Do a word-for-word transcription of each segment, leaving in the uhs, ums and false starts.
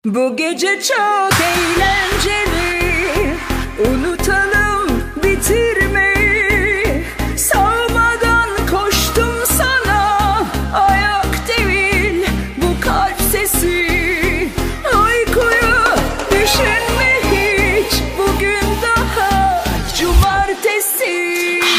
Bu gece çok eğlenceli, unutalım bitirmeyi. Sağmadan koştum sana, ayak değil bu kalp sesi. Uykuyu düşünme hiç, bugün daha cumartesi.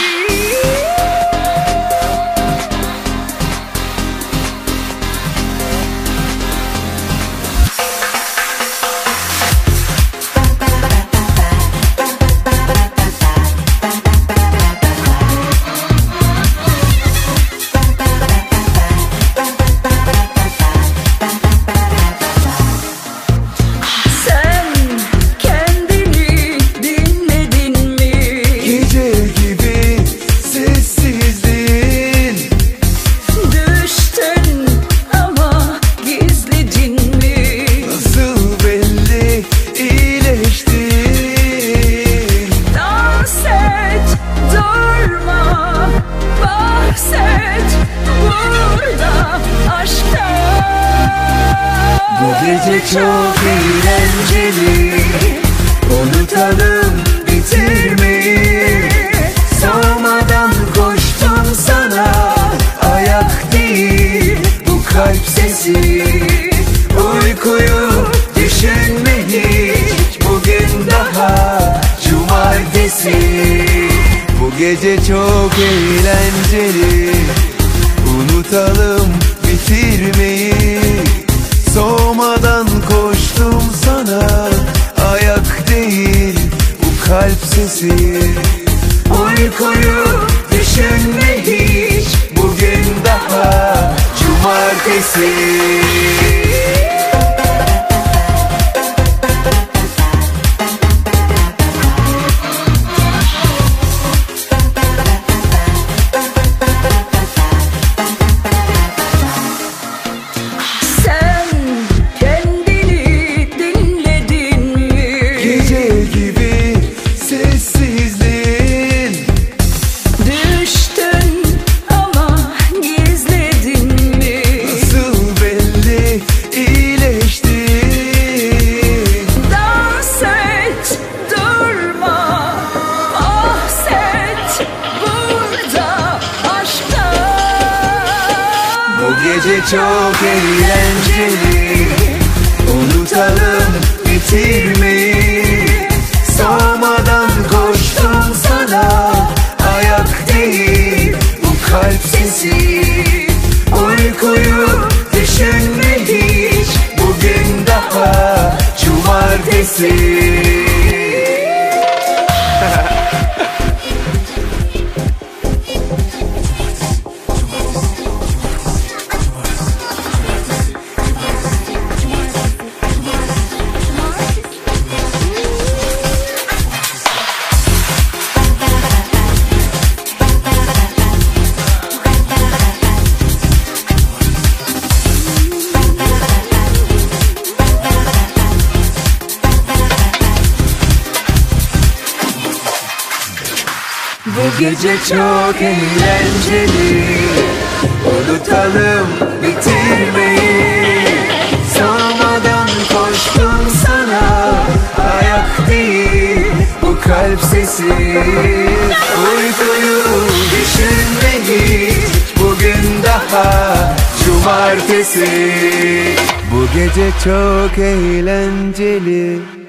Bu gece çok eğlenceli, unutalım bitirmeyi. Soğumadan koştum sana, ayak değil bu kalp sesi. Uykuyu düşünme hiç, bugün daha cumartesi. Bu gece çok eğlenceli, unutalım bitirmeyi. Soğumadan koştum sana, ayak değil bu kalp sesi. Uykuyu düşünme hiç, bugün daha cumartesi. Bu gece çok eğlenceli, unutalım bitirmeyi. Soğumadan koştum sana, ayak değil bu kalp sesi. Uykuyu düşünme hiç, bugün daha cumartesi. Bu gece çok eğlenceli, unutalım bitirmeyi. Soğumadan koştum sana, ayak değil bu kalp sesi. Uykuyu düşünme hiç, bugün daha cumartesi. Bu gece çok eğlenceli,